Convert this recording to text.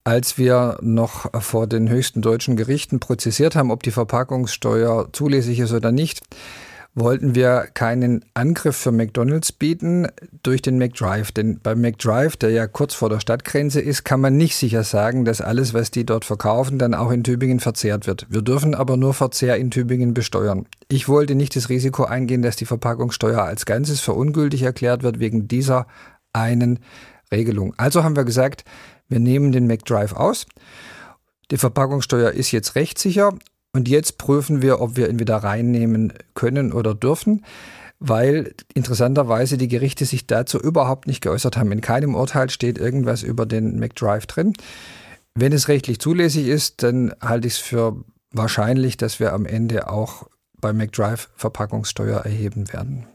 Als wir noch vor den höchsten deutschen Gerichten prozessiert haben, ob die Verpackungssteuer zulässig ist oder nicht, wollten wir keinen Angriff für McDonald's bieten durch den McDrive. Denn beim McDrive, der ja kurz vor der Stadtgrenze ist, kann man nicht sicher sagen, dass alles, was die dort verkaufen, dann auch in Tübingen verzehrt wird. Wir dürfen aber nur Verzehr in Tübingen besteuern. Ich wollte nicht das Risiko eingehen, dass die Verpackungssteuer als Ganzes für ungültig erklärt wird wegen dieser einen Regelung. Also haben wir gesagt, wir nehmen den McDrive aus. Die Verpackungssteuer ist jetzt rechtssicher und jetzt prüfen wir, ob wir ihn wieder reinnehmen können oder dürfen, weil interessanterweise die Gerichte sich dazu überhaupt nicht geäußert haben. In keinem Urteil steht irgendwas über den McDrive drin. Wenn es rechtlich zulässig ist, dann halte ich es für wahrscheinlich, dass wir am Ende auch beim McDrive Verpackungssteuer erheben werden.